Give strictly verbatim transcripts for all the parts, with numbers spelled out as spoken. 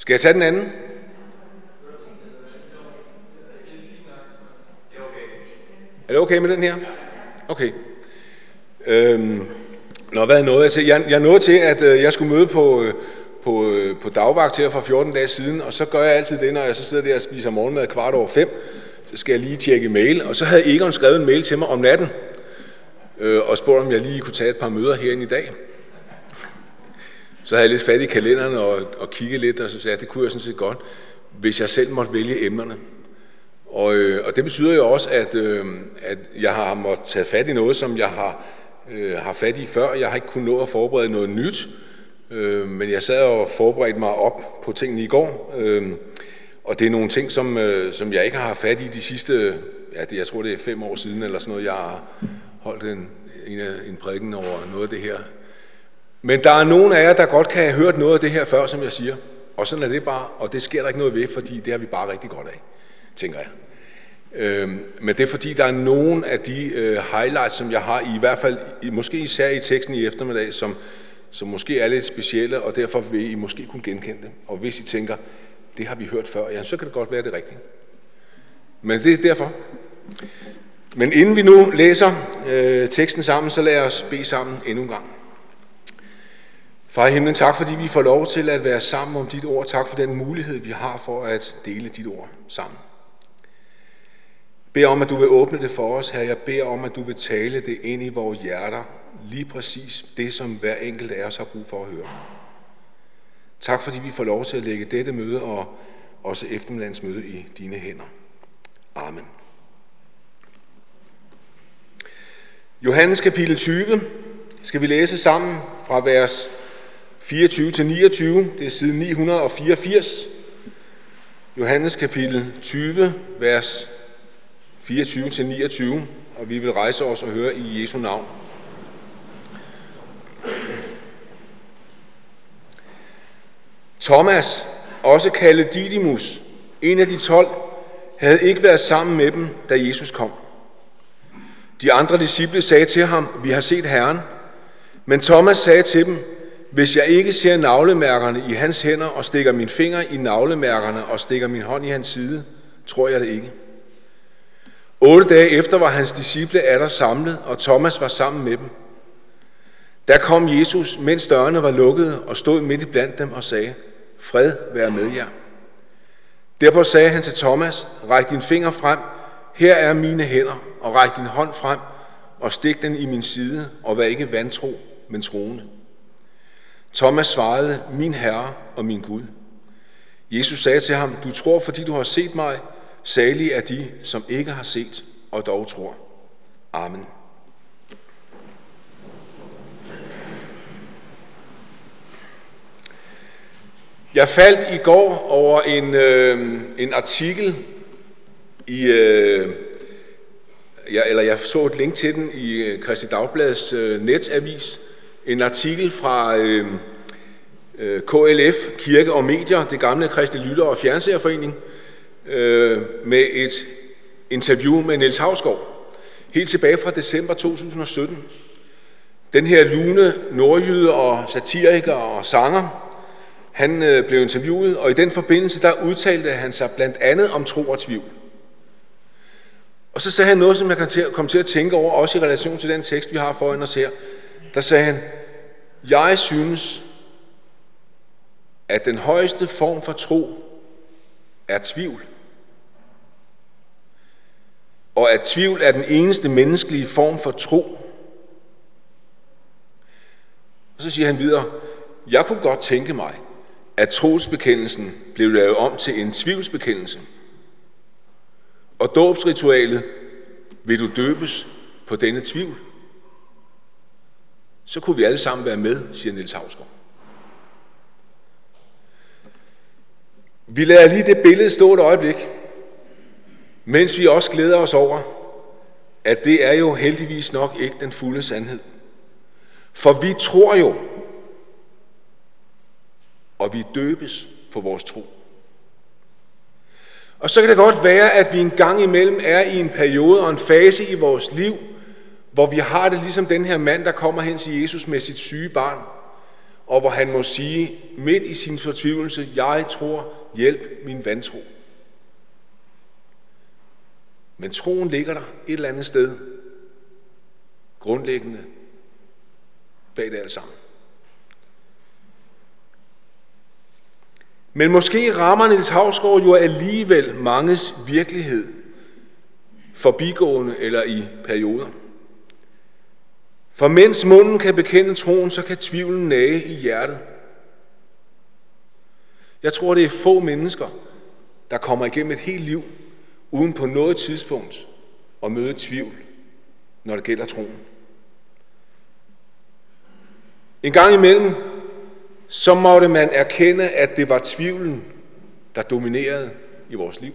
Skal jeg tage den anden? Er det okay med den her? Okay. Øhm, Nå, hvad er noget? Altså, jeg, jeg nåede til, at øh, jeg skulle møde på, øh, på, øh, på dagvagt her for fjorten dage siden, og så gør jeg altid det, når jeg så sidder der og spiser morgenmad kvart over fem, så skal jeg lige tjekke mail, og så havde Egon skrevet en mail til mig om natten, øh, og spurgte, om jeg lige kunne tage et par møder herinde i dag. Så havde jeg lidt fat i kalenderen og, og kigge lidt, og så sagde jeg, det kunne jeg sådan set godt, hvis jeg selv måtte vælge emnerne. Og, øh, og det betyder jo også, at, øh, at jeg har måttet tage fat i noget, som jeg har øh, har fat i før. Jeg har ikke kunnet nå at forberede noget nyt, øh, men jeg sad og forberedte mig op på tingene i går. Øh, og det er nogle ting, som, øh, som jeg ikke har haft fat i de sidste, ja, det, jeg tror det er fem år siden, eller sådan noget. Jeg har holdt en, en, en prædiken over noget af det her. Men der er nogen af jer, der godt kan have hørt noget af det her før, som jeg siger. Og sådan er det bare, og det sker der ikke noget ved, fordi det har vi bare rigtig godt af, tænker jeg. Øhm, men det er fordi, der er nogen af de øh, highlights, som jeg har, i hvert fald i, måske især i teksten i eftermiddag, som, som måske er lidt specielle, og derfor vil I måske kunne genkende det. Og hvis I tænker, det har vi hørt før, ja, så kan det godt være det rigtige. Men det er derfor. Men inden vi nu læser øh, teksten sammen, så lad os bede sammen endnu en gang. Far i himlen, tak fordi vi får lov til at være sammen om dit ord. Tak for den mulighed, vi har for at dele dit ord sammen. Jeg beder om, at du vil åbne det for os, Herre. Jeg beder om, at du vil tale det ind i vores hjerter. Lige præcis det, som hver enkelt af os har brug for at høre. Tak fordi vi får lov til at lægge dette møde og også eftermiddagens møde i dine hænder. Amen. Johannes kapitel tyve skal vi læse sammen fra vers fireogtyve til niogtyve. Det er side ni hundrede fireogfirs. Johannes kapitel tyve, vers fireogtyve til niogtyve, og vi vil rejse os og høre i Jesu navn. Thomas, også kaldet Didymus, en af de tolv, havde ikke været sammen med dem, da Jesus kom. De andre disciple sagde til ham, vi har set Herren. Men Thomas sagde til dem, hvis jeg ikke ser navlemærkerne i hans hænder og stikker min finger i navlemærkerne og stikker min hånd i hans side, tror jeg det ikke. Otte dage efter var hans disciple atter samlet, og Thomas var sammen med dem. Der kom Jesus, mens dørene var lukkede, og stod midt i blandt dem og sagde, fred være med jer. Derpå sagde han til Thomas, ræk din finger frem, her er mine hænder, og ræk din hånd frem, og stik den i min side, og vær ikke vantro, men troende. Thomas svarede, min Herre og min Gud. Jesus sagde til ham, du tror, fordi du har set mig, salige er de, som ikke har set og dog tror. Amen. Jeg faldt i går over en, øh, en artikel i, øh, jeg, eller jeg så et link til den i Kristi Dagbladets øh, netavis. En artikel fra øh, øh, K L F, Kirke og Medier, det gamle Kristi Lytter- og Fjernseerforening, øh, med et interview med Niels Hausgaard, helt tilbage fra december to tusind og sytten. Den her lune nordjyde og satiriker og sanger, han øh, blev interviewet, og i den forbindelse der udtalte han sig blandt andet om tro og tvivl. Og så sagde han noget, som jeg kom til, kom til at tænke over, også i relation til den tekst, vi har foran os her. Der sagde han, jeg synes, at den højeste form for tro er tvivl. Og at tvivl er den eneste menneskelige form for tro. Og så siger han videre, jeg kunne godt tænke mig, at trosbekendelsen blev lavet om til en tvivlsbekendelse. Og dåbsritualet, vil du døbes på denne tvivl? Så kunne vi alle sammen være med, siger Niels Hausgaard. Vi lader lige det billede stå et øjeblik, mens vi også glæder os over, at det er jo heldigvis nok ikke den fulde sandhed. For vi tror jo, og vi døbes på vores tro. Og så kan det godt være, at vi en gang imellem er i en periode og en fase i vores liv, hvor vi har det ligesom den her mand, der kommer hen til Jesus med sit syge barn, og hvor han må sige midt i sin fortvivlelse, jeg tror, hjælp min vantro. Men troen ligger der et eller andet sted, grundlæggende bag det alt sammen. Men måske rammer Niels Hausgaard jo alligevel manges virkelighed, forbigående eller i perioder. For mens munden kan bekende troen, så kan tvivlen nage i hjertet. Jeg tror, det er få mennesker, der kommer igennem et helt liv, uden på noget tidspunkt at møde tvivl, når det gælder troen. En gang imellem, så måtte man erkende, at det var tvivlen, der dominerede i vores liv.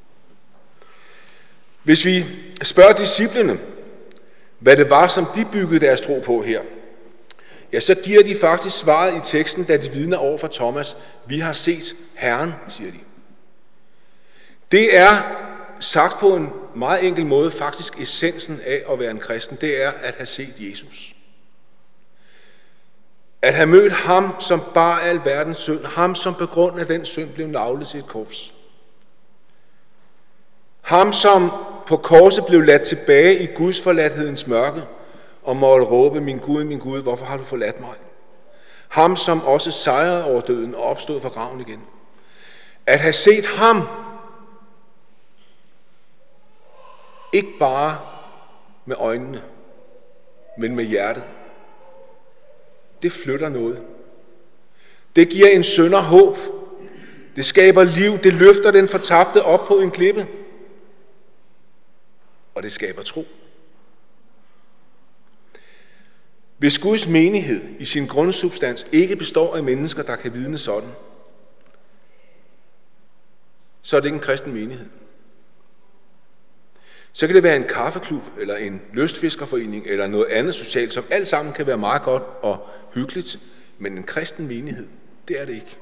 Hvis vi spørger disciplene, hvad det var, som de byggede deres tro på her, ja, så giver de faktisk svaret i teksten, da de vidner over for Thomas, vi har set Herren, siger de. Det er sagt på en meget enkel måde faktisk essensen af at være en kristen, det er at have set Jesus. At have mødt ham, som bar al verdens synd, ham, som på grund af den synd blev naglet til et kors. Ham, som på korset blev ladt tilbage i Guds forladthedens mørke, og måtte råbe, min Gud, min Gud, hvorfor har du forladt mig? Ham, som også sejrede over døden og opstod fra graven igen. At have set ham, ikke bare med øjnene, men med hjertet, det flytter noget. Det giver en synder håb. Det skaber liv. Det løfter den fortabte op på en klippe. Og det skaber tro. Hvis Guds menighed i sin grundsubstans ikke består af mennesker, der kan vidne sådan, så er det ikke en kristen menighed. Så kan det være en kaffeklub, eller en lystfiskerforening, eller noget andet socialt, som alt sammen kan være meget godt og hyggeligt, men en kristen menighed, det er det ikke.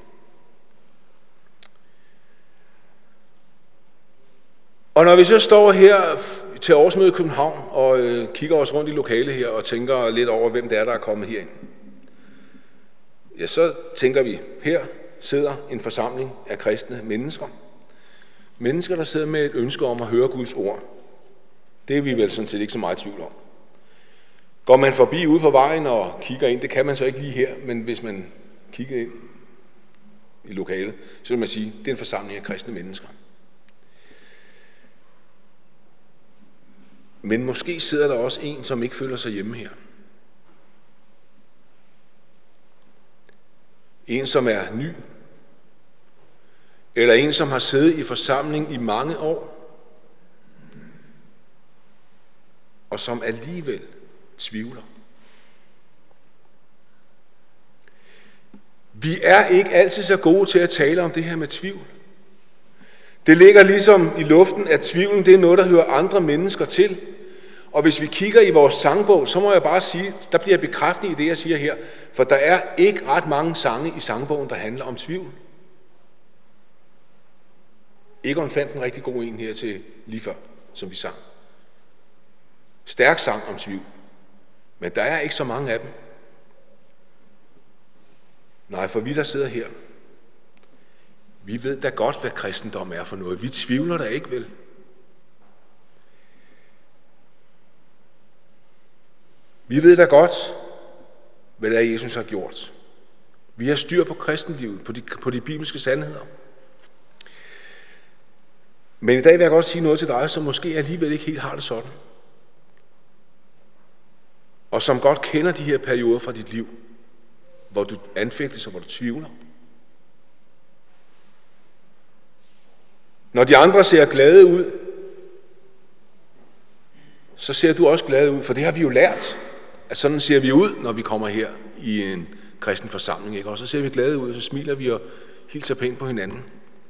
Og når vi så står her til årsmøde i København, og øh, kigger os rundt i lokalet her, og tænker lidt over, hvem det er, der er kommet herind, ja, så tænker vi, her sidder en forsamling af kristne mennesker. Mennesker, der sidder med et ønske om at høre Guds ord. Det er vi vel sådan set ikke så meget i tvivl om. Går man forbi ude på vejen og kigger ind, det kan man så ikke lige her, men hvis man kigger ind i lokalet, så vil man sige, det er en forsamling af kristne mennesker. Men måske sidder der også en, som ikke føler sig hjemme her. En, som er ny. Eller en, som har siddet i forsamling i mange år. Og som alligevel tvivler. Vi er ikke altid så gode til at tale om det her med tvivl. Det ligger ligesom i luften, at tvivlen det er noget, der hører andre mennesker til. Og hvis vi kigger i vores sangbog, så må jeg bare sige, der bliver bekræftet i det, jeg siger her. For der er ikke ret mange sange i sangbogen, der handler om tvivl. Egon fandt en rigtig god en her til lige før, som vi sang. Stærk sang om tvivl. Men der er ikke så mange af dem. Nej, for vi der sidder her, vi ved da godt, hvad kristendom er for noget. Vi tvivler da ikke, vel? Vi ved da godt, hvad det er, Jesus har gjort. Vi har styr på kristenlivet, på de, på de bibelske sandheder. Men i dag vil jeg godt sige noget til dig, som måske alligevel ikke helt har det sådan. Og som godt kender de her perioder fra dit liv, hvor du anfægtes og hvor du tvivler. Når de andre ser glade ud, så ser du også glad ud, for det har vi jo lært, at sådan ser vi ud, når vi kommer her i en kristen forsamling, ikke? Og så ser vi glade ud, og så smiler vi og hilser pænt på hinanden.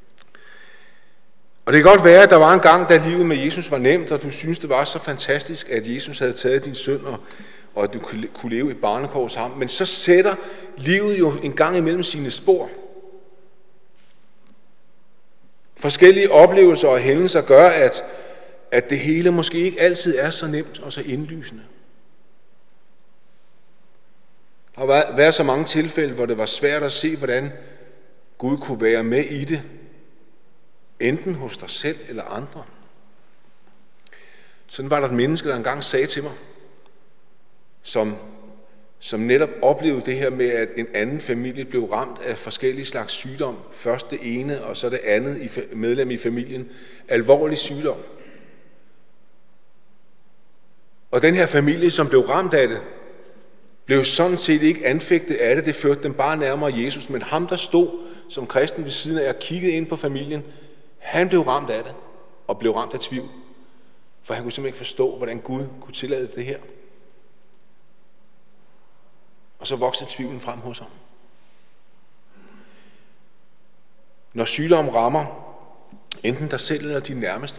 Og det kan godt være, at der var en gang, da livet med Jesus var nemt, og du synes, det var så fantastisk, at Jesus havde taget din synd, og, og at du kunne leve i barnekår sammen. Men så sætter livet jo en gang imellem sine spor. Forskellige oplevelser og hændelser gør, at, at det hele måske ikke altid er så nemt og så indlysende. Der har været så mange tilfælde, hvor det var svært at se, hvordan Gud kunne være med i det, enten hos dig selv eller andre. Sådan var der et menneske, der engang sagde til mig, som, som netop oplevede det her med, at en anden familie blev ramt af forskellige slags sygdom. Først det ene, og så det andet medlem i familien. Alvorlig sygdom. Og den her familie, som blev ramt af det, blev sådan set ikke anfægtet af det. Det førte dem bare nærmere Jesus. Men ham, der stod som kristen ved siden af og kiggede ind på familien, han blev ramt af det og blev ramt af tvivl. For han kunne simpelthen ikke forstå, hvordan Gud kunne tillade det her. Og så voksede tvivlen frem hos ham. Når sygdom rammer enten dig selv eller de nærmeste,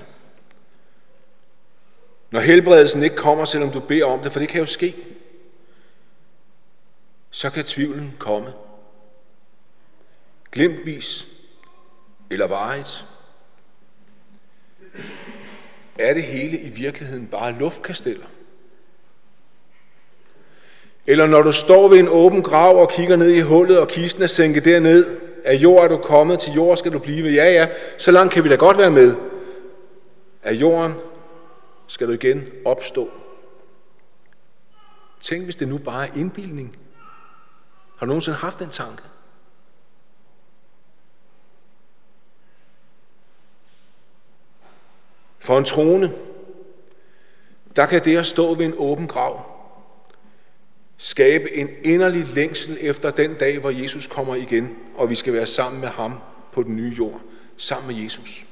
når helbredelsen ikke kommer, selvom du beder om det, for det kan jo ske, så kan tvivlen komme. Glimtvis eller varigt. Er det hele i virkeligheden bare luftkasteller? Eller når du står ved en åben grav og kigger ned i hullet, og kisten er sænket derned, af jord er du kommet, til jord skal du blive. Ja, ja, så langt kan vi da godt være med. Af jorden skal du igen opstå. Tænk, hvis det nu bare er indbildning. Har du nogensinde haft den tanke? For en troende, der kan det at stå ved en åben grav skabe en inderlig længsel efter den dag, hvor Jesus kommer igen, og vi skal være sammen med ham på den nye jord, sammen med Jesus.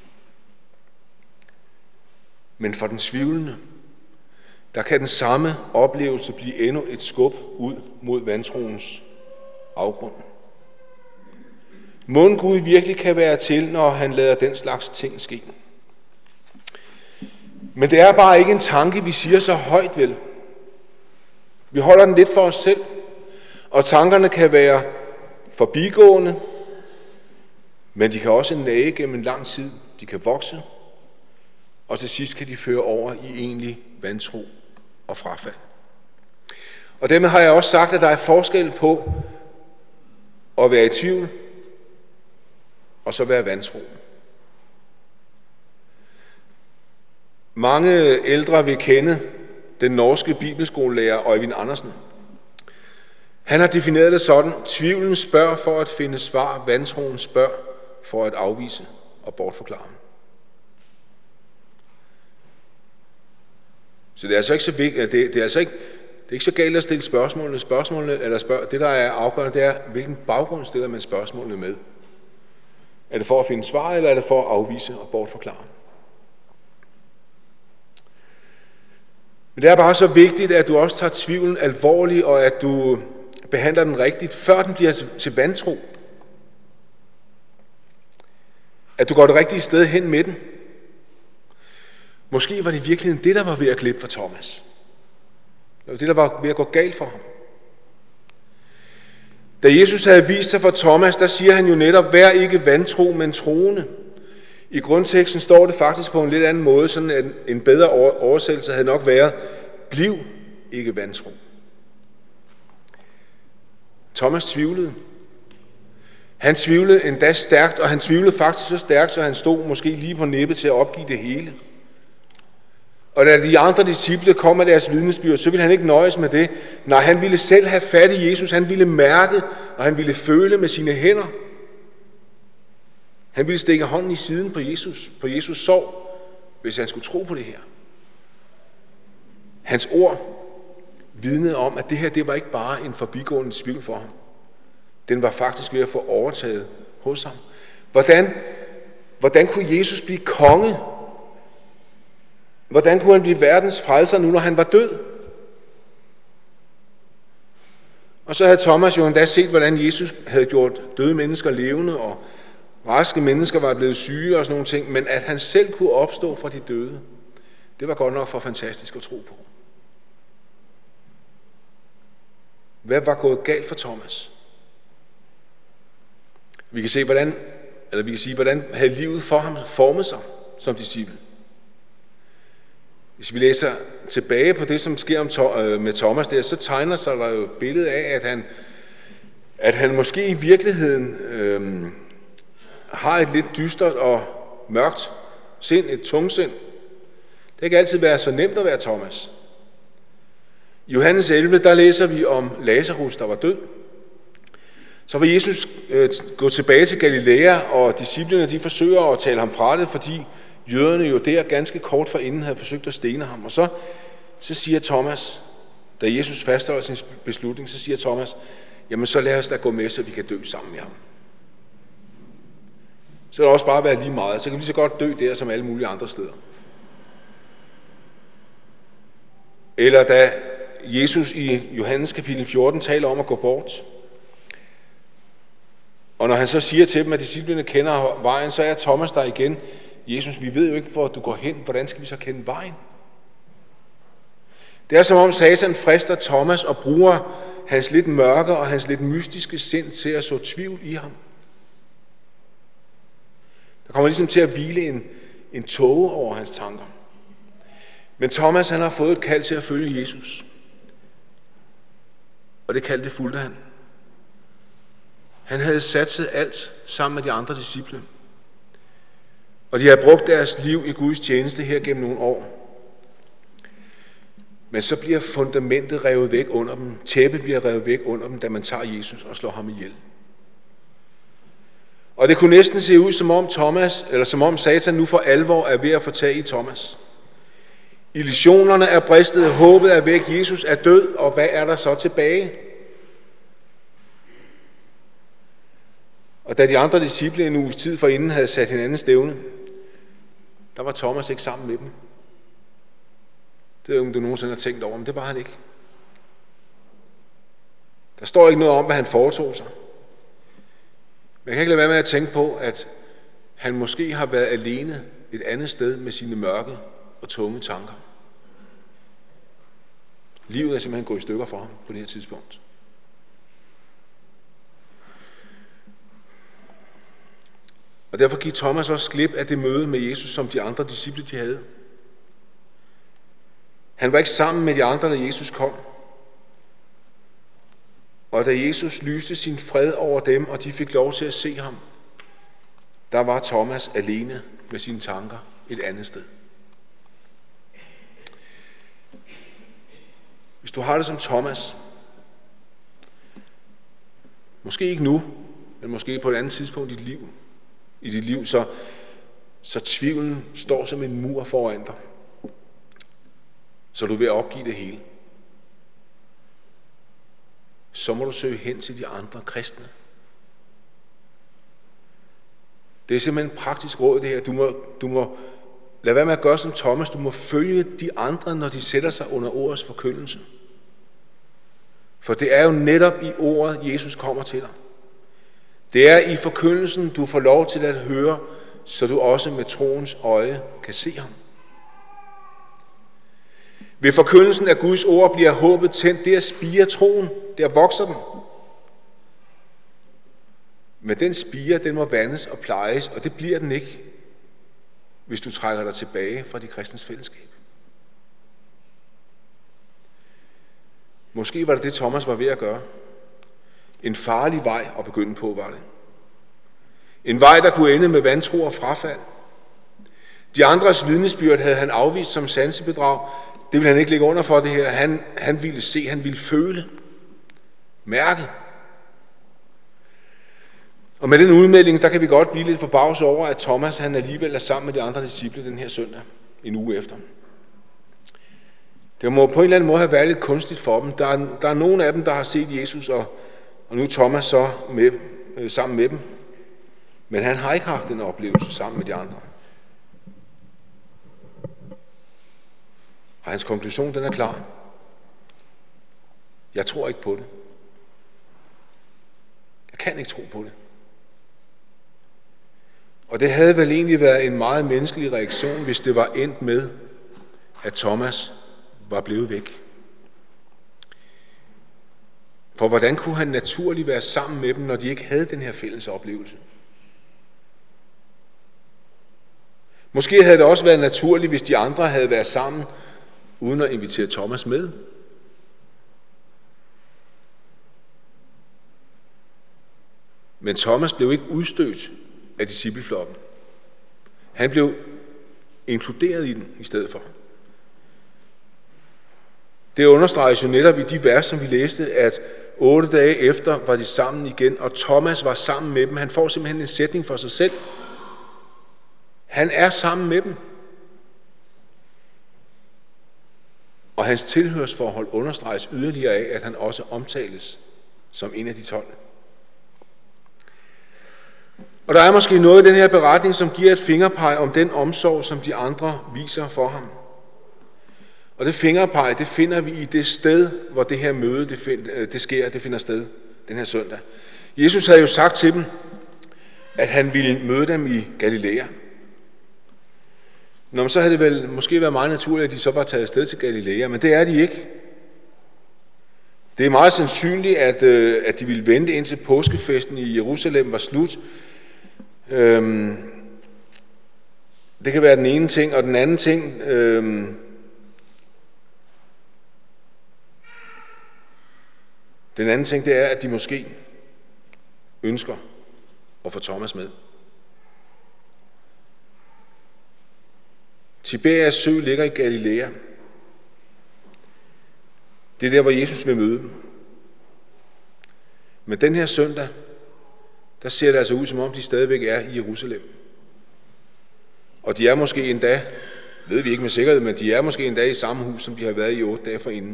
Men for den tvivlende, der kan den samme oplevelse blive endnu et skub ud mod vantroens afgrund. Mon Gud virkelig kan være til, når han lader den slags ting ske. Men det er bare ikke en tanke, vi siger så højt vel. Vi holder den lidt for os selv, og tankerne kan være forbigående, men de kan også nage gennem en lang tid. De kan vokse, og til sidst kan de føre over i egentlig vantro og frafald. Og dermed har jeg også sagt, at der er forskel på at være i tvivl og så være vantro. Mange ældre vil kende den norske bibelskolelærer Øjvind Andersen. Han har defineret det sådan: tvivlen spørger for at finde svar, vantroen spørger for at afvise og bortforklare. Så det er altså ikke så vigtigt, det, det er altså ikke, det er ikke så galt at stille spørgsmålene. Spørgsmålene eller spørg, det der er afgørende, det er, hvilken baggrund stiller man spørgsmålene med. Er det for at finde svar, eller er det for at afvise og bortforklare? Men det er bare så vigtigt, at du også tager tvivlen alvorligt, og at du behandler den rigtigt, før den bliver til vantro. At du går det rigtige sted hen med den. Måske var det i virkeligheden det, der var ved at glippe for Thomas. Det var det, der var ved at gå galt for ham. Da Jesus havde vist sig for Thomas, der siger han jo netop, vær ikke vantro, men troende. I grundteksten står det faktisk på en lidt anden måde, sådan at en bedre oversættelse havde nok været, bliv ikke vantro. Thomas tvivlede. Han tvivlede endda stærkt, og han tvivlede faktisk så stærkt, så han stod måske lige på nippet til at opgive det hele. Og da de andre disciple kom med deres vidnesbyrd, så ville han ikke nøjes med det. Nej, han ville selv have fat i Jesus, han ville mærke, og han ville føle med sine hænder. Han ville stikke hånden i siden på Jesus, på Jesus sår, hvis han skulle tro på det her. Hans ord vidnede om, at det her, det var ikke bare en forbigående tvivl for ham. Den var faktisk ved at få overtaget hos ham. Hvordan, hvordan kunne Jesus blive konge? Hvordan kunne han blive verdens frelser nu, når han var død? Og så havde Thomas jo endda set, hvordan Jesus havde gjort døde mennesker levende, og raske mennesker var blevet syge og sådan nogle ting, men at han selv kunne opstå fra de døde, det var godt nok for fantastisk at tro på. Hvad var gået galt for Thomas? Vi kan se, hvordan, eller vi kan sige, hvordan havde livet for ham formet sig som disciple. Hvis vi læser tilbage på det, som sker med Thomas der, så tegner sig der jo et billede af, at han, at han måske i virkeligheden øh, har et lidt dystert og mørkt sind, et tungsind. Det kan ikke altid være så nemt at være Thomas. I Johannes elleve, der læser vi om Lazarus, der var død. Så vil Jesus øh, gå tilbage til Galilea, og disciplene de forsøger at tale ham fra det, fordi jøderne jo der ganske kort forinden havde forsøgt at stene ham. Og så, så siger Thomas, da Jesus fastholder sin beslutning, så siger Thomas, jamen så lad os da gå med, så vi kan dø sammen med ham. Så kan det også bare være lige meget, så kan vi lige så godt dø der som alle mulige andre steder. Eller da Jesus i Johannes kapitel fjorten taler om at gå bort, og når han så siger til dem, at disciplene kender vejen, så er Thomas der igen. Jesus, vi ved jo ikke, hvor du går hen. Hvordan skal vi så kende vejen? Det er som om Satan frister Thomas og bruger hans lidt mørke og hans lidt mystiske sind til at så tvivl i ham. Der kommer ligesom til at hvile en, en tåge over hans tanker. Men Thomas, han har fået et kald til at følge Jesus. Og det kald, det fulgte han. Han havde satset alt sammen med de andre disciple. Og de havde brugt deres liv i Guds tjeneste her gennem nogle år. Men så bliver fundamentet revet væk under dem. Tæppet bliver revet væk under dem, da man tager Jesus og slår ham ihjel. Og det kunne næsten se ud som om Thomas, eller som om Satan nu for alvor er ved at få tag i Thomas. Illusionerne er bristet, håbet er væk, Jesus er død, og hvad er der så tilbage? Og da de andre disciple en uges tid forinden havde sat hinanden stævne, der var Thomas ikke sammen med dem. Det er jo, om du nogensinde har tænkt over, men det var han ikke. Der står ikke noget om, hvad han foretog sig. Men jeg kan ikke lade være med at tænke på, at han måske har været alene et andet sted med sine mørke og tunge tanker. Livet er simpelthen gået i stykker for ham på det her tidspunkt. Og derfor gik Thomas også glip af det møde med Jesus, som de andre disciple de havde. Han var ikke sammen med de andre, da Jesus kom. Og da Jesus lyste sin fred over dem, og de fik lov til at se ham, der var Thomas alene med sine tanker et andet sted. Hvis du har det som Thomas, måske ikke nu, men måske på et andet tidspunkt i dit liv, i dit liv så, så tvivlen står som en mur foran dig, så du er ved at opgive det hele, så må du søge hen til de andre kristne. Det er simpelthen en praktisk råd det her. Du må, du må lade være med at gøre som Thomas. Du må følge de andre, når de sætter sig under ordets forkyndelse. For det er jo netop i ordet, Jesus kommer til dig. Det er i forkyndelsen, du får lov til at høre, så du også med troens øje kan se ham. Ved forkyndelsen af Guds ord bliver håbet tændt, der spirer troen, der vokser den. Men den spire, den må vandes og plejes, og det bliver den ikke, hvis du trækker dig tilbage fra de kristnes fællesskab. Måske var det det, Thomas var ved at gøre. En farlig vej at begynde på, var det. En vej, der kunne ende med vantro og frafald. De andres vidnesbyrd havde han afvist som sansebedrag. Det ville han ikke ligge under for det her. Han, han ville se, han ville føle, mærke. Og med den udmelding, der kan vi godt blive lidt forbavset over, at Thomas han alligevel er sammen med de andre disciple den her søndag, en uge efter. Det må på en eller anden måde have været lidt kunstigt for dem. Der er, der er nogle af dem, der har set Jesus, og, og nu Thomas så med, øh, sammen med dem. Men han har ikke haft en oplevelse sammen med de andre. Og hans konklusion, den er klar. Jeg tror ikke på det. Jeg kan ikke tro på det. Og det havde vel egentlig været en meget menneskelig reaktion, hvis det var endt med, at Thomas var blevet væk. For hvordan kunne han naturligt være sammen med dem, når de ikke havde den her fælles oplevelse? Måske havde det også været naturligt, hvis de andre havde været sammen uden at invitere Thomas med. Men Thomas blev ikke udstødt af discipleflokken. Han blev inkluderet i den i stedet for. Det understreges jo netop i de vers, som vi læste, at otte dage efter var de sammen igen, og Thomas var sammen med dem. Han får simpelthen en sætning for sig selv. Han er sammen med dem. Og hans tilhørsforhold understreges yderligere af, at han også omtales som en af de tolv. Og der er måske noget i den her beretning, som giver et fingerpeg om den omsorg, som de andre viser for ham. Og det fingerpeg, det finder vi i det sted, hvor det her møde, det, find, det sker, det finder sted den her søndag. Jesus havde jo sagt til dem, at han ville møde dem i Galilea. Nå, men så havde det vel måske været meget naturligt, at de så var taget afsted til Galilea, men det er de ikke. Det er meget sandsynligt, at, øh, at de ville vente indtil påskefesten i Jerusalem var slut. Øhm, det kan være den ene ting, og den anden ting, øhm, den anden ting, det er, at de måske ønsker at få Thomas med. Tiberias sø ligger i Galilea. Det er der, hvor Jesus vil møde dem. Men den her søndag, der ser det altså ud, som om de stadigvæk er i Jerusalem. Og de er måske endda, ved vi ikke med sikkerhed, men de er måske endda i samme hus, som de har været i otte dage forinden.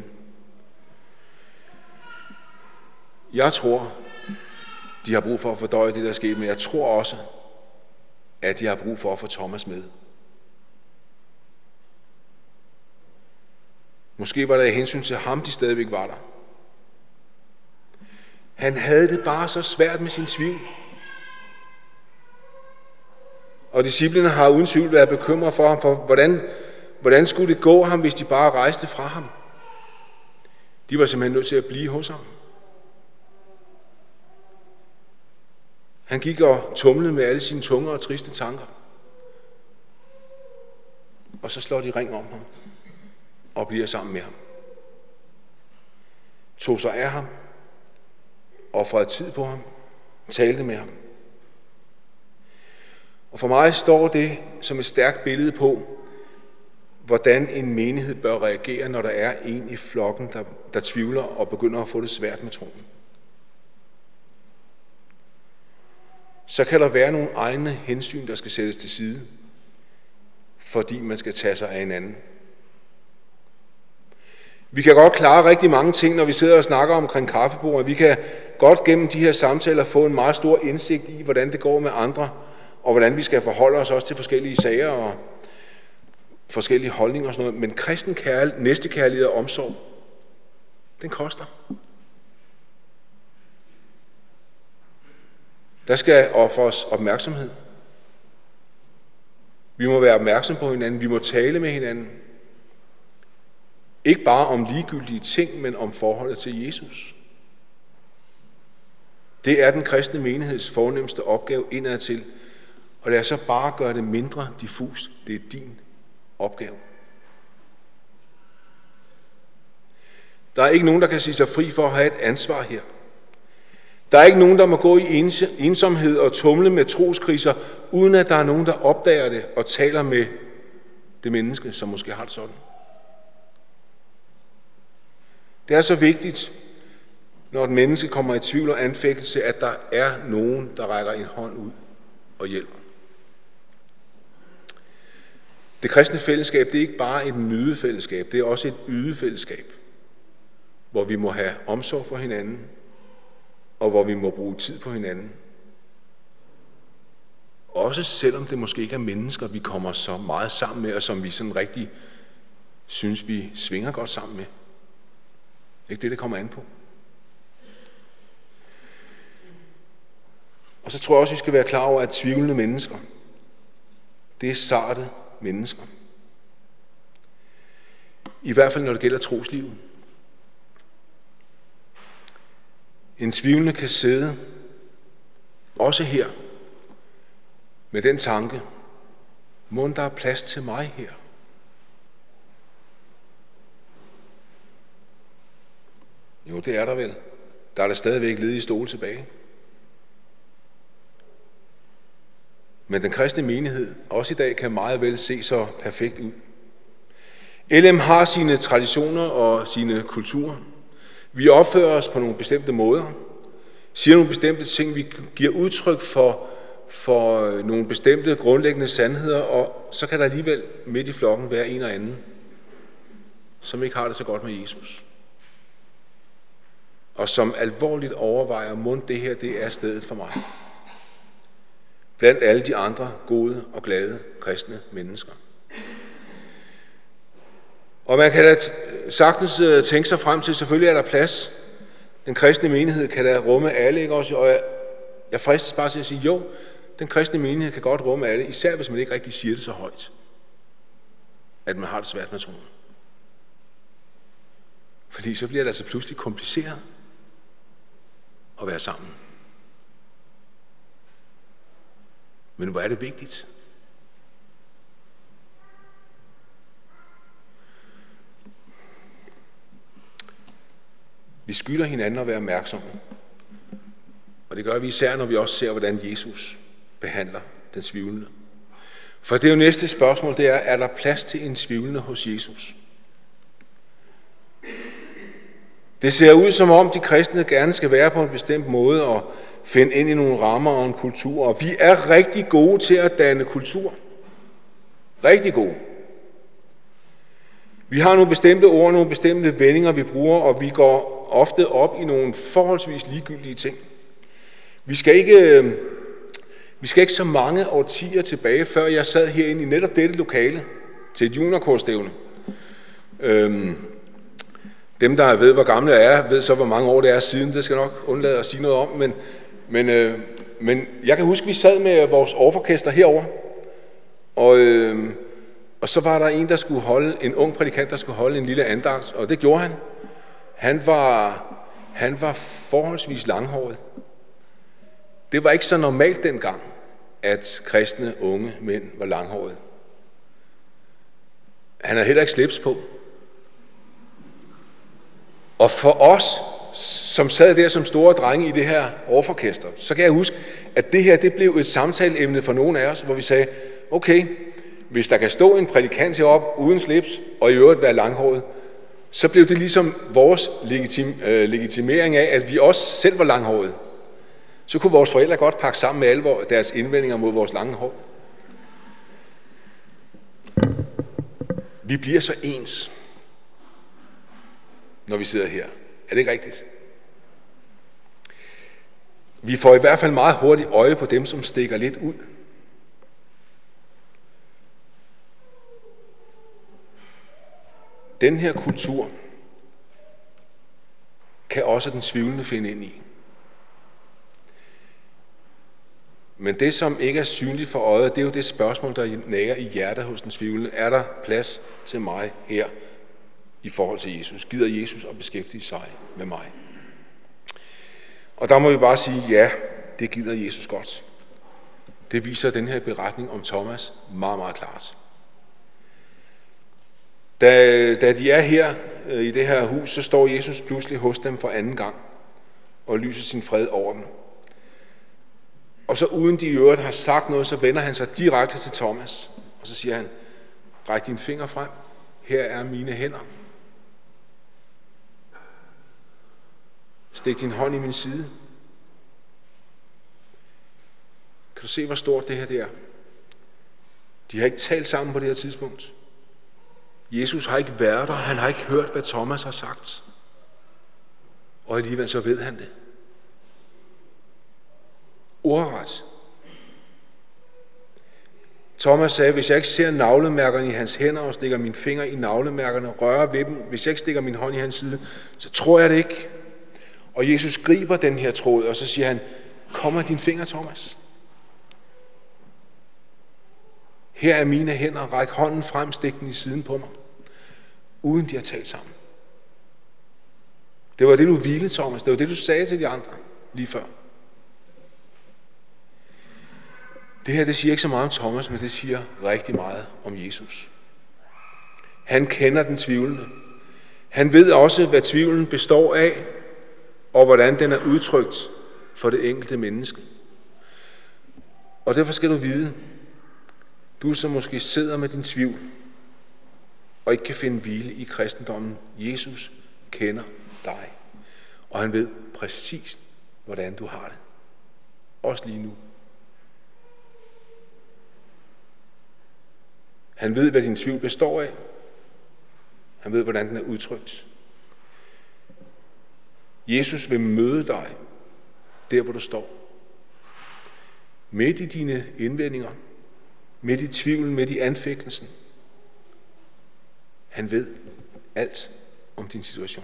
Jeg tror, de har brug for at fordøje det, der skete, men jeg tror også, at de har brug for at få Thomas med. Måske var der i hensyn til ham, de stadigvæk var der. Han havde det bare så svært med sin tvivl. Og disciplene har uden tvivl været bekymret for ham, for hvordan, hvordan skulle det gå ham, hvis de bare rejste fra ham. De var simpelthen nødt til at blive hos ham. Han gik og tumlede med alle sine tunge og triste tanker. Og så slår de ring om ham og bliver sammen med ham. Tog sig af ham, offrede tid på ham, talte med ham. Og for mig står det som et stærkt billede på, hvordan en menighed bør reagere, når der er en i flokken, der, der tvivler og begynder at få det svært med troen. Så kan der være nogle egne hensyn, der skal sættes til side, fordi man skal tage sig af hinanden. Vi kan godt klare rigtig mange ting, når vi sidder og snakker omkring kaffebordet. Vi kan godt gennem de her samtaler få en meget stor indsigt i, hvordan det går med andre, og hvordan vi skal forholde os også til forskellige sager og forskellige holdninger og sådan noget. Men kristen kærlighed, næstekærlighed og omsorg, den koster. Der skal ofres opmærksomhed. Vi må være opmærksom på hinanden. Vi må tale med hinanden. Ikke bare om ligegyldige ting, men om forholdet til Jesus. Det er den kristne menigheds fornemmeste opgave indadtil. Og lad os så bare gøre det mindre diffust. Det er din opgave. Der er ikke nogen, der kan sige sig fri for at have et ansvar her. Der er ikke nogen, der må gå i ensomhed og tumle med troskriser, uden at der er nogen, der opdager det og taler med det menneske, som måske har det sådan. Det er så vigtigt, når et menneske kommer i tvivl og anfægtelse, at der er nogen, der rækker en hånd ud og hjælper. Det kristne fællesskab, det er ikke bare et nydefællesskab, det er også et ydefællesskab, hvor vi må have omsorg for hinanden, og hvor vi må bruge tid på hinanden. Også selvom det måske ikke er mennesker, vi kommer så meget sammen med, og som vi sådan rigtig synes, vi svinger godt sammen med. Det er ikke det, det kommer an på. Og så tror jeg også, vi skal være klar over, at tvivlende mennesker, det er sarte mennesker. I hvert fald, når det gælder troslivet. En tvivlende kan sidde, også her, med den tanke, mon der er plads til mig her? Jo, det er der vel. Der er der stadigvæk ledige stole tilbage. Men den kristne menighed, også i dag, kan meget vel se så perfekt ud. L M har sine traditioner og sine kulturer. Vi opfører os på nogle bestemte måder, siger nogle bestemte ting, vi giver udtryk for, for nogle bestemte grundlæggende sandheder, og så kan der alligevel midt i flokken være en og anden, som ikke har det så godt med Jesus. Og som alvorligt overvejer, mon det her, det er stedet for mig. Blandt alle de andre gode og glade kristne mennesker. Og man kan da sagtens tænke sig frem til, selvfølgelig er der plads. Den kristne menighed kan da rumme alle, ikke også? Og jeg, jeg fristes bare til at sige, jo, den kristne menighed kan godt rumme alle, især hvis man ikke rigtig siger det så højt, at man har det svært med troen. Fordi så bliver det altså pludselig kompliceret at være sammen. Men hvor er det vigtigt? Vi skylder hinanden at være opmærksomme. Og det gør vi især, når vi også ser, hvordan Jesus behandler den tvivlende. For det er jo næste spørgsmål, det er, er der plads til en tvivlende hos Jesus? Det ser ud som om, de kristne gerne skal være på en bestemt måde og finde ind i nogle rammer og en kultur. Og vi er rigtig gode til at danne kultur. Rigtig gode. Vi har nogle bestemte ord, nogle bestemte vendinger, vi bruger, og vi går ofte op i nogle forholdsvis ligegyldige ting. Vi skal ikke, vi skal ikke så mange årtier tilbage, før jeg sad herinde i netop dette lokale til et juniorkorstævne. Øhm, dem, der ved, hvor gamle jeg er, ved så, hvor mange år det er siden. Det skal jeg nok undlade at sige noget om. Men, men, øh, men jeg kan huske, at vi sad med vores orforkester herover, og, øh, og så var der en, der skulle holde, en ung prædikant, der skulle holde en lille andagt, og det gjorde han. Han var, han var forholdsvis langhåret. Det var ikke så normalt dengang, at kristne unge mænd var langhårede. Han havde heller ikke slips på. Og for os, som sad der som store drenge i det her orforkester, så kan jeg huske, at det her det blev et samtaleemne for nogle af os, hvor vi sagde, okay, hvis der kan stå en prædikant heroppe uden slips og i øvrigt være langhåret, så blev det ligesom vores legitim, øh, legitimering af, at vi også selv var langhåret. Så kunne vores forældre godt pakke sammen med alle deres indvendinger mod vores lange hår. Vi bliver så ens, når vi sidder her. Er det ikke rigtigt? Vi får i hvert fald meget hurtigt øje på dem, som stikker lidt ud. Den her kultur kan også den tvivlende finde ind i. Men det, som ikke er synligt for øjet, det er jo det spørgsmål, der nager i hjertet hos den tvivlende. Er der plads til mig her i forhold til Jesus? Gider Jesus at beskæftige sig med mig? Og der må vi bare sige, ja, det gider Jesus godt. Det viser den her beretning om Thomas meget, meget klart. Da, da de er her øh, i det her hus, så står Jesus pludselig hos dem for anden gang og lyser sin fred over dem. Og så uden de i øvrigt har sagt noget, så vender han sig direkte til Thomas, og så siger han, ræk dine fingre frem, her er mine hænder. Stik din hånd i min side. Kan du se, hvor stort det her det er? De har ikke talt sammen på det her tidspunkt. Jesus har ikke været der, han har ikke hørt, hvad Thomas har sagt. Og alligevel så ved han det. Ordret. Thomas sagde, hvis jeg ikke ser navlemærkerne i hans hænder og stikker mine fingre i navlemærkerne, rører ved dem, hvis jeg ikke stikker min hånd i hans side, så tror jeg det ikke. Og Jesus griber den her tråd, og så siger han, kom med dine fingre, Thomas. Her er mine hænder, ræk hånden frem, stik den i siden på mig, uden de har talt sammen. Det var det, du hvilede, Thomas. Det var det, du sagde til de andre lige før. Det her, det siger ikke så meget om Thomas, men det siger rigtig meget om Jesus. Han kender den tvivlende. Han ved også, hvad tvivlen består af, og hvordan den er udtrykt for det enkelte menneske. Og derfor skal du vide, du som måske sidder med din tvivl, og ikke kan finde hvile i kristendommen, Jesus kender dig, og han ved præcis, hvordan du har det. Også lige nu. Han ved, hvad din tvivl består af. Han ved, hvordan den er udtrykt. Jesus vil møde dig, der hvor du står. Midt i dine indvendinger, midt i tvivlen, midt i anfægtelsen. Han ved alt om din situation.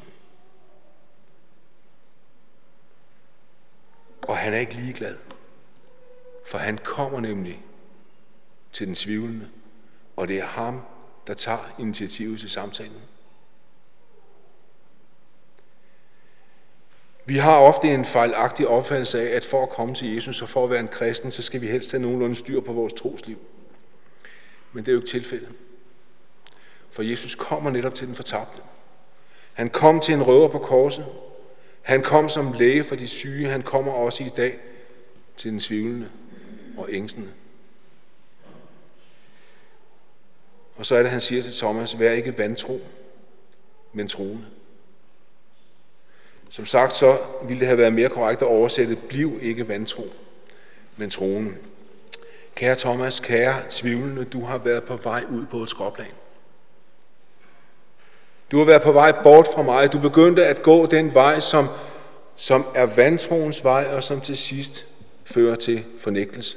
Og han er ikke ligeglad, for han kommer nemlig til den tvivlende, og det er ham, der tager initiativet til samtalen. Vi har ofte en fejlagtig opfattelse af, at for at komme til Jesus og for at være en kristen, så skal vi helst have nogenlunde styr på vores trosliv. Men det er jo ikke tilfældet. For Jesus kommer netop til den fortabte. Han kom til en røver på korset. Han kom som læge for de syge. Han kommer også i dag til den tvivlende og ængstende. Og så er det, han siger til Thomas, vær ikke vantro, men troende. Som sagt, så ville det have været mere korrekt at oversætte, bliv ikke vantro, men troende. Kære Thomas, kære tvivlende, du har været på vej ud på et skråplan. Du har været på vej bort fra mig. Du begyndte at gå den vej, som, som er vantroens vej, og som til sidst fører til fornægtelse.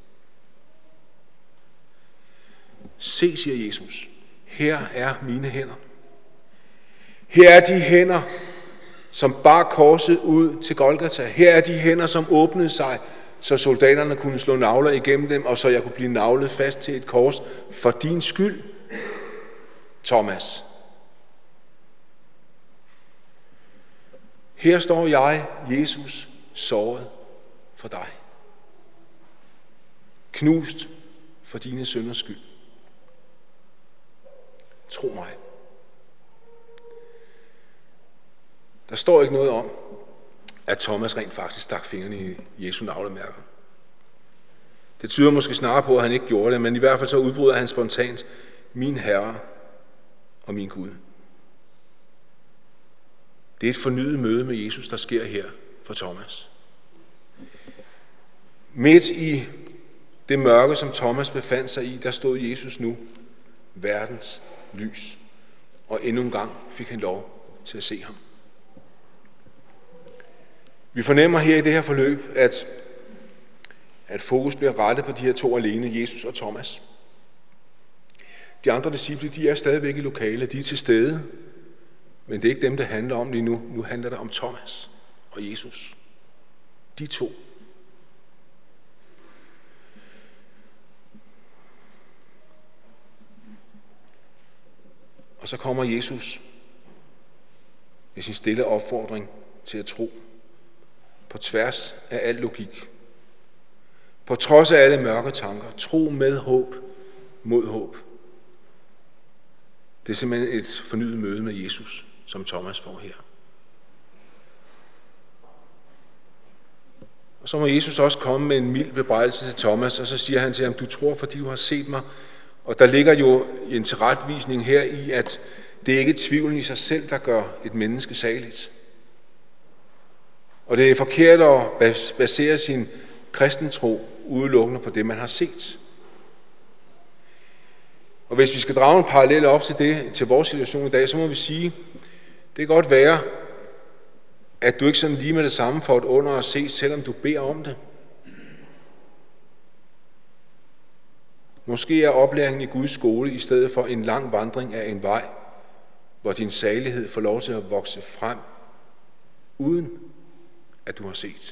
Se, siger Jesus, her er mine hænder. Her er de hænder, som bar korset ud til Golgata. Her er de hænder, som åbnede sig, så soldaterne kunne slå nagler igennem dem, og så jeg kunne blive naglet fast til et kors for din skyld, Thomas. Her står jeg, Jesus, såret for dig. Knust for dine synders skyld. Tro mig. Der står ikke noget om, at Thomas rent faktisk stak fingrene i Jesu naglemærker. Det tyder måske snarere på, at han ikke gjorde det, men i hvert fald så udbryder han spontant, min Herre og min Gud. Det er et fornyet møde med Jesus, der sker her for Thomas. Midt i det mørke, som Thomas befandt sig i, der stod Jesus nu, verdens lys. Og endnu en gang fik han lov til at se ham. Vi fornemmer her i det her forløb, at, at fokus bliver rettet på de her to alene, Jesus og Thomas. De andre disciple, de er stadigvæk i lokalet, de er til stede, men det er ikke dem, det handler om lige nu. Nu handler det om Thomas og Jesus. De to. Og så kommer Jesus med sin stille opfordring til at tro. På tværs af al logik. På trods af alle mørke tanker. Tro med håb mod håb. Det er simpelthen et fornyet møde med Jesus, som Thomas får her. Og så må Jesus også komme med en mild bebrejdelse til Thomas, og så siger han til ham, du tror, fordi du har set mig. Og der ligger jo en tilretvisning her i, at det er ikke tvivlen i sig selv, der gør et menneske saligt. Og det er forkert at basere sin kristentro udelukkende på det, man har set. Og hvis vi skal drage en parallel op til det, til vores situation i dag, så må vi sige, det kan godt være, at du ikke sådan lige med det samme får et under at se, selvom du beder om det. Måske er oplæringen i Guds skole i stedet for en lang vandring af en vej, hvor din salighed får lov til at vokse frem, uden at du har set.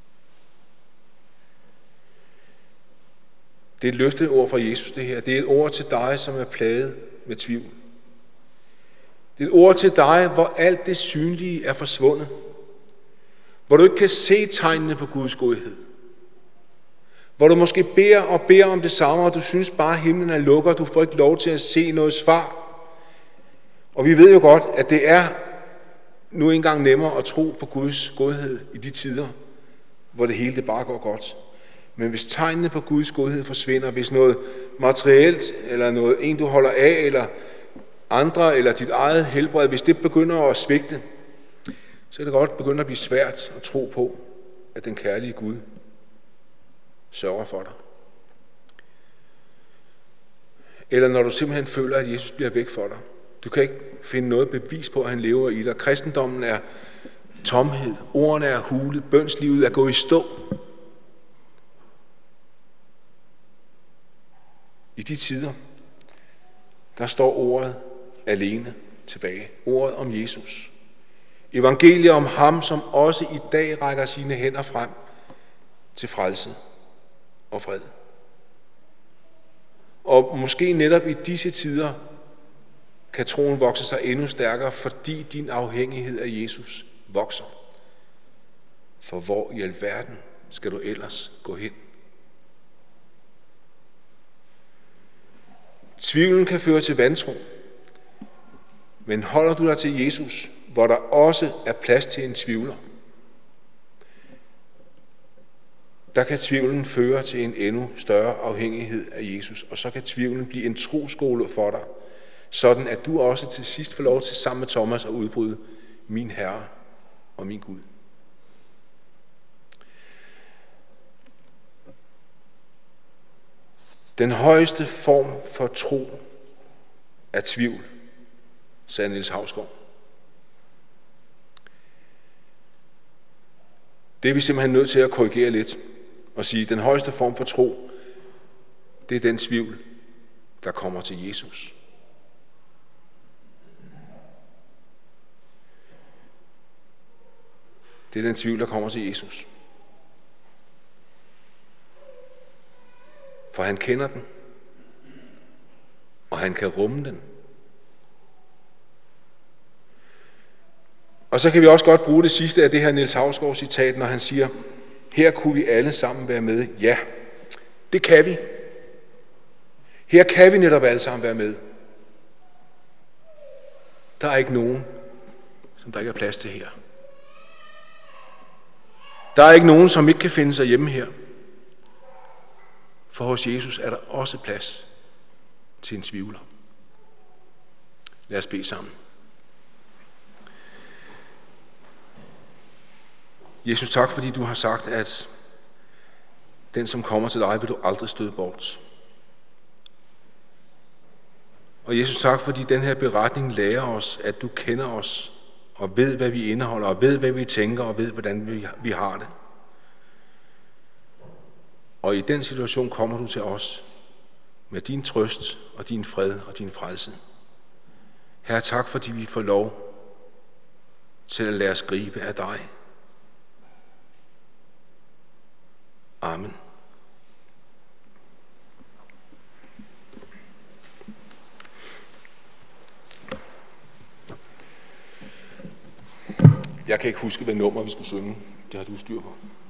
Det er et løfteord fra Jesus, det her. Det er et ord til dig, som er plaget med tvivl. Det er et ord til dig, hvor alt det synlige er forsvundet. Hvor du ikke kan se tegnene på Guds godhed. Hvor du måske beder og beder om det samme, og du synes bare, at himlen er lukket, og du får ikke lov til at se noget svar. Og vi ved jo godt, at det er nu engang nemmere at tro på Guds godhed i de tider, hvor det hele det bare går godt. Men hvis tegnene på Guds godhed forsvinder, hvis noget materielt, eller noget, en du holder af, eller andre, eller dit eget helbred, hvis det begynder at svigte, så er det godt begynde at blive svært at tro på, at den kærlige Gud sørger for dig. Eller når du simpelthen føler, at Jesus bliver væk for dig. Du kan ikke finde noget bevis på, at han lever i dig. Kristendommen er tomhed, ordene er hulet, bønslivet er gået i stå. I de tider, der står ordet alene tilbage. Ordet om Jesus. Evangeliet om ham, som også i dag rækker sine hænder frem til frelse og fred. Og måske netop i disse tider kan troen vokse sig endnu stærkere, fordi din afhængighed af Jesus vokser. For hvor i alverden skal du ellers gå hen? Tvivlen kan føre til vantro, men holder du dig til Jesus, hvor der også er plads til en tvivler, der kan tvivlen føre til en endnu større afhængighed af Jesus, og så kan tvivlen blive en troskole for dig, sådan at du også til sidst får lov til sammen med Thomas at udbryde min Herre og min Gud. Den højeste form for tro er tvivl, sagde Niels Hausgaard. Det er vi simpelthen nødt til at korrigere lidt og sige, at den højeste form for tro, det er den tvivl, der kommer til Jesus. Det er den tvivl, der kommer til Jesus. For han kender den, og han kan rumme den. Og så kan vi også godt bruge det sidste af det her Niels Hausgaard citat, når han siger, her kunne vi alle sammen være med. Ja, det kan vi. Her kan vi netop alle sammen være med. Der er ikke nogen, som der ikke er plads til her. Der er ikke nogen, som ikke kan finde sig hjemme her. For hos Jesus er der også plads til en tvivler. Lad os bede sammen. Jesus, tak fordi du har sagt, at den som kommer til dig, vil du aldrig støde bort. Og Jesus, tak fordi den her beretning lærer os, at du kender os og ved, hvad vi indeholder, og ved, hvad vi tænker, og ved, hvordan vi, vi har det. Og i den situation kommer du til os med din trøst og din fred og din frelse. Herre, tak fordi vi får lov til at lade os gribe af dig. Amen. Jeg kan ikke huske, hvad nummer vi skulle synge. Det har du styr på.